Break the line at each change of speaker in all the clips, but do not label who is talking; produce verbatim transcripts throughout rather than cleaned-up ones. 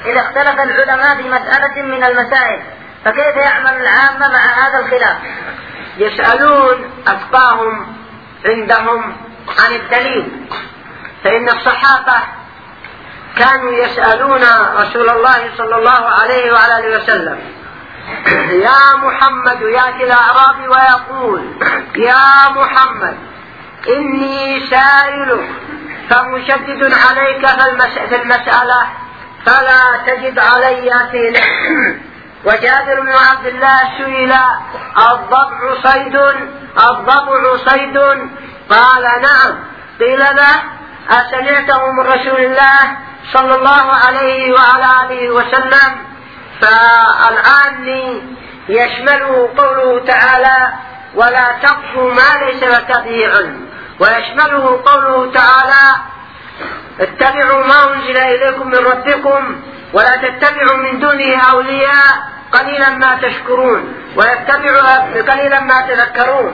إذا اختلف العلماء في مسألة من المسائل فكيف يعمل العامة مع هذا الخلاف؟
يسألون أفقاهم عندهم عن الدليل، فإن الصحابة كانوا يسألون رسول الله صلى الله عليه وعلى آله وسلم: يا محمد، يأتي الأعراب ويقول: يا محمد إني سائلك فمشدد عليك في المسألة فلا تجد علي فينا. وجابر بن عبد الله سئل: الضبع صيد الضبع صيد قال: نعم. قيل له: أسمعته من رسول الله صلى الله عليه وعلى آله وسلم؟ فالعام يشمله قوله تعالى: ولا تقف ما ليس لك به علم، ويشمله قوله تعالى: اتبعوا ما أنزل إليكم من ربكم ولا تتبعوا من دونه أولياء قليلا ما تشكرون ويتبعوا قليلا ما تذكرون.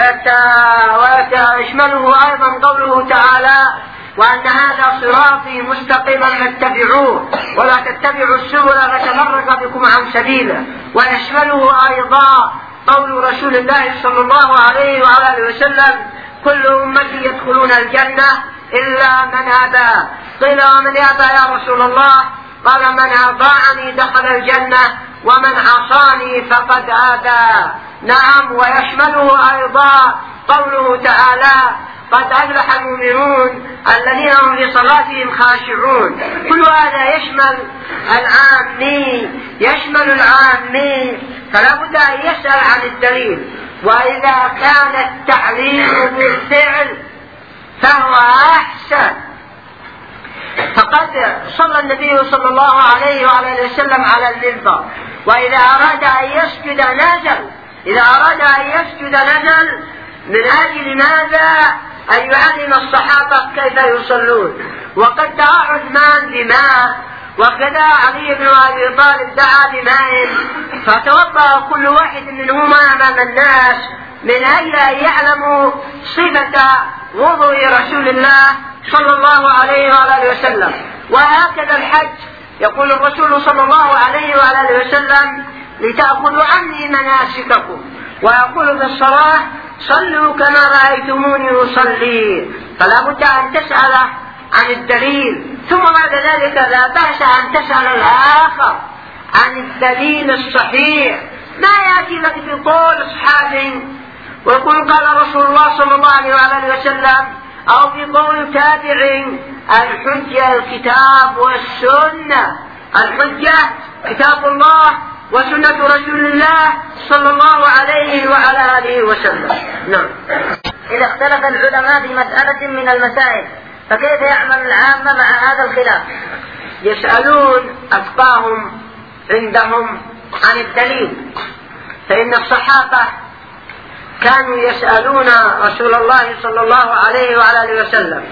ويشمله أيضا قوله تعالى: وأن هذا صراطي مستقيما فاتبعوه ولا تتبعوا السبل فتفرق بكم عن سبيله. ويشمله أيضا قول رسول الله صلى الله عليه وعلى آله وسلم: كل أمتي يدخلون الجنة إلا من أبى. قيل: ومن يأبى يا رسول الله؟ قال: من أطاعني دخل الجنة ومن عصاني فقد أبى. نعم. ويشمله أيضا قوله تعالى: قد أفلح المؤمنون الذين هم في صلاتهم خاشعون. كل هذا يشمل العامي يشمل العامي فلا بد أن يسأل عن الدليل. وإذا كان التعليم بالفعل فهو أحسن. فقد صلى النبي صلى الله عليه وعلى وسلم على المنبر، وإذا أراد أن يسجد نزل إذا أراد أن يسجد نزل من أجل ماذا؟ أن يعلم الصحابة كيف يصلون. وقد دعا عثمان بماء، وكذا علي بن أبي طالب دعا بماء، فتوضأ كل واحد منهما أمام الناس من أجل أن يعلموا صفة وضوء رسول الله صلى الله عليه وآله وسلم. وهكذا الحج، يقول الرسول صلى الله عليه وآله وسلم: لتأخذوا عني مناسككم. ويقول في الصلاة: صلوا كما رأيتموني أصلي. فلا بد أن تسأل عن الدليل، ثم بعد ذلك لا بأس أن تسأل الآخر عن الدليل الصحيح. ما يأتي لك بقول أصحابه ويقول قال رسول الله صلى الله عليه وسلم، أو بقول تابع. الحجة الكتاب والسنة. الحجة كتاب الله وسنة رسول الله صلى الله عليه وعلى آله وسلم. نعم.
إذا اختلف العلماء في مسألة من المسائل فكيف يعمل العامة مع هذا الخلاف؟
يسألون أفقاهم عندهم عن الدليل، فإن الصحابة كانوا يسألون رسول الله صلى الله عليه وعلى آله وسلم: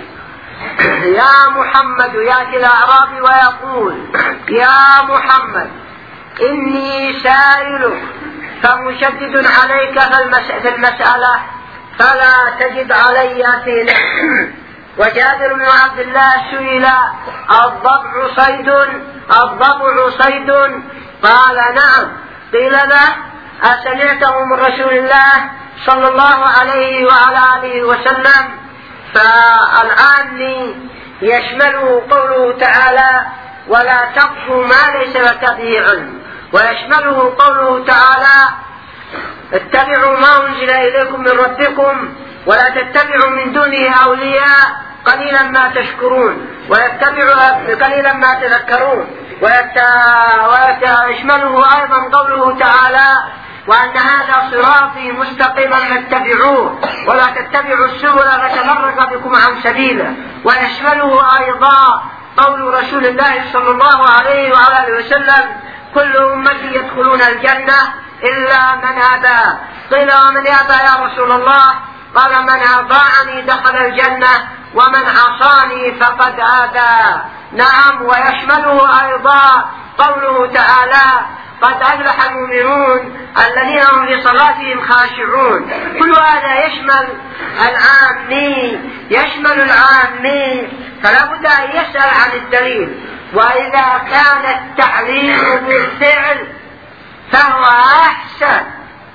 يا محمد، يأتي الأعراب ويقول: يا محمد إني سائلك فمشدد عليك في المسألة فلا تجد علي فينا. وجابر بن عبد الله سئل: الضبع صيد الضبع صيد قال: نعم. قيل له: أسمعته من رسول الله صلى الله عليه وعلى آله وسلم؟ فالعام يشمله قوله تعالى: ولا تقف ما ليس لك به علم، ويشمله قوله تعالى: اتبعوا ما أنزل إليكم من ربكم ولا تتبعوا من دونه أولياء قليلا ما تشكرون ويتبعوا قليلا ما تذكرون. ويشمله أيضا قوله تعالى: وأن هذا صراطي مستقيما فاتبعوه ولا تتبعوا السبل فتفرق بكم عن سبيله. ويشمله أيضا قول رسول الله صلى الله عليه وعلى آله وسلم: كل أمتي يدخلون الجنة إلا من أبى. قيل: ومن يأبى يا رسول الله؟ قال: من أطاعني دخل الجنة ومن عصاني فقد أبى. نعم. ويشمله أيضا قوله تعالى: قد أفلح المؤمنون الذين هم في صلاتهم خاشعون. كل هذا يشمل العامي يشمل العامي فلا بد أن يسأل عن الدليل. وإذا كان التعليم بالفعل فهو أحسن.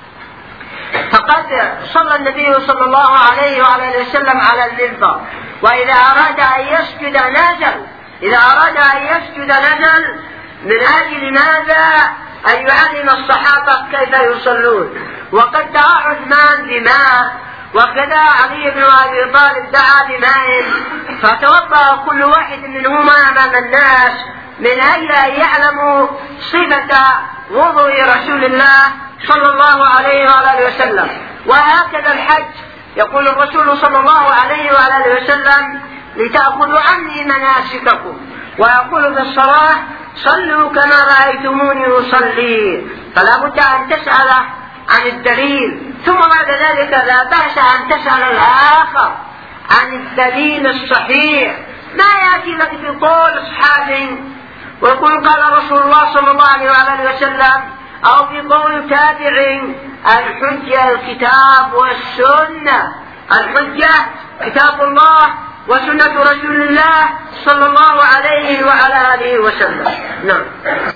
فقد صلى النبي صلى الله عليه وعلى وسلم على المنبر، وإذا أراد أن يسجد نزل، إذا أراد أن يسجد نزل من أجل ماذا؟ أن يعلم الصحابة كيف يصلون. وقد دعا عثمان بماء، وكذا علي بن أبي طالب دعا بماء، فتوضأ كل واحد منهما أمام الناس من أجل أن يعلموا صفة وضوء رسول الله صلى الله عليه وآله وسلم. وهكذا الحج، يقول الرسول صلى الله عليه وآله وسلم: لتأخذوا عني مناسككم. ويقول في الصلاة: صلوا كما رأيتموني أصلي. فلا بد أن تسأل عن الدليل، ثم بعد ذلك لا بأس أن تسأل الآخر عن الدليل الصحيح. ما يأتي لك في قول أصحابه ويقول قال رسول الله صلى الله عليه وآله وسلم، أو في قول تابع. الحجة الكتاب والسنة، الحجة كتاب الله وسنة رسول الله صلى الله عليه وعلى آله وسلم. نعم.